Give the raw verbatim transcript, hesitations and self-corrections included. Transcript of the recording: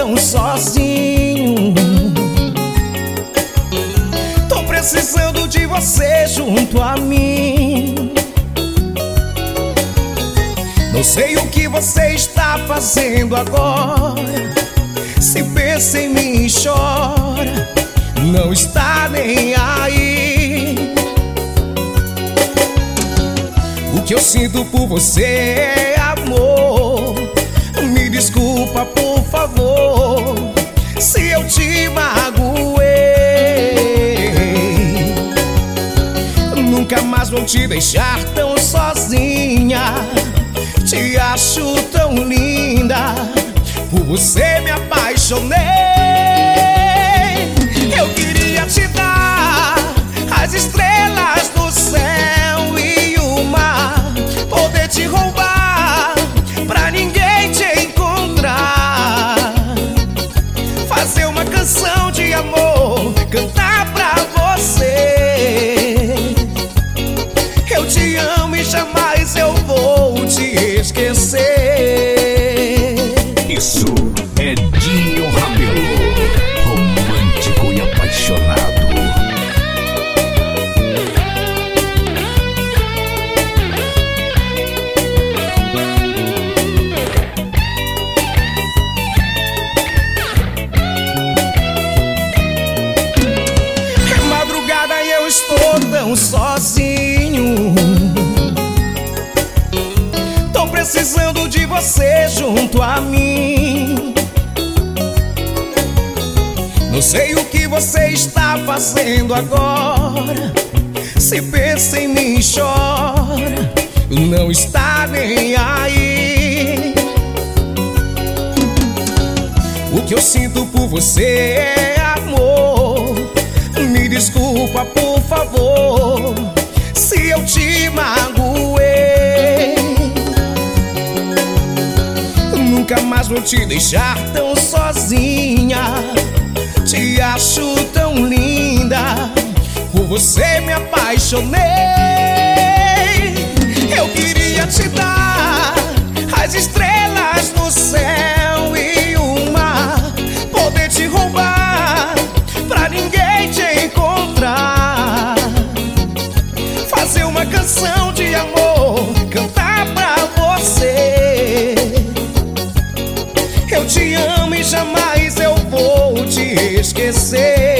tão sozinho. Tô precisando de você junto a mim. Não sei o que você está fazendo agora. Se pensa em mim e chora, não está nem aí. O que eu sinto por você é amor. Me desculpa, por favor, se eu te magoei. Nunca mais vou te deixar tão sozinha. Te acho tão linda, por você me apaixonei. Eu queria te dar as estrelas do céu e o mar, poder te roubar pra ninguém te encontrar. Fazer uma canção de amor, cantar pra você. Eu te amo e jamais eu vou te esquecer. Isso é Dinho Rabelo, romântico e apaixonado. É madrugada e eu estou tão sozinho. Tô precisando de você junto a mim. Não sei o que você está fazendo agora. Se pensa em mim e chora, não está nem aí. O que eu sinto por você é amor. Me desculpa, por favor, se eu te magoei. Nunca mais vou te deixar tão sozinha. Te acho tão linda, por você me apaixonei. Eu queria te dar as estrelas no céu e o mar, poder te roubar pra ninguém te encontrar. Fazer uma canção de amor, cantar pra você. Eu te amo e jamais eu vou te esquecer.